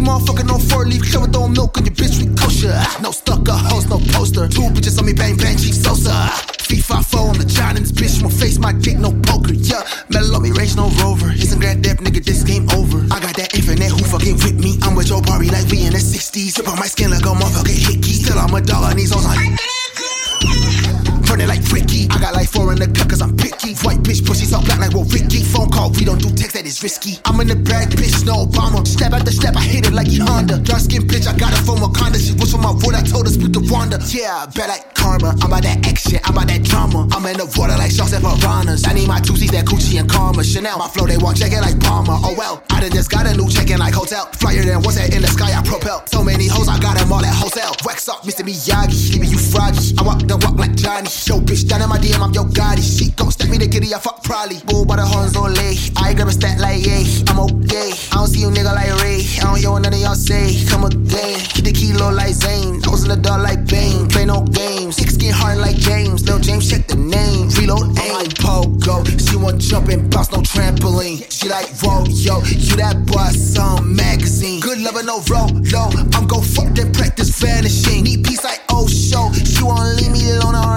motherfucker, no 4-leaf clover, throwing milk on your bitch, we kosher. No stucker, hoes, no poster. 2 bitches on me, bang, bang, cheap Sosa. Feet 5-4, I'm the giant in this bitch. Won't face my dick, no poker, yeah. Metal on me, range, no rover. Isn't grand depth, nigga, this game over. I got that infinite, who fucking with me? I'm with Joe Barbie like we in the 60s. Slip on my skin like a motherfucking hickey. Still I'm a dog on these hoes like turn it like Ricky. I got like 4 in the cut cause I'm picky. White bitch pussies all black like well Ricky. Phone call, we don't do text, that is risky. I'm in the bag, bitch, no Obama. Step after step, I hit it like Honda. Dark skin bitch, I got it from Wakanda. She was from my wood, I told her speak to Wanda. Yeah, bad like karma. I'm about that action, I'm about that drama. I'm in the water like sharks and piranhas. I need my 2C's, that Gucci and Karma. Chanel, my flow, they want check it like Palmer. Oh well, I done just got a new check-in like hotel. Flyer than what's that in the sky, I propel. So many hoes, I got them all at hotel. Wax up, Mr. Miyagi, leaving you froggy. I walk the walk like Johnny. Yo, bitch, down in my DM, I'm your Gotti. She gon' stack me the kitty, I fuck probably. Bull by the horns on lay. I grab a stat like yay, I'm okay. I don't see you nigga like Ray. I don't hear what none of y'all say. Come again, keep the kilo like Zane. Nose in the dark like Bane. Play no games. 6 skin hard like James. Lil James, check the name. Reload, aim, pogo. She want jump and bounce, no trampoline. She like, whoa, yo, you that boy, some magazine. Good lover, no roll, low. I'm gon' fuck that practice vanishing. Need peace like oh show. She wanna leave me alone.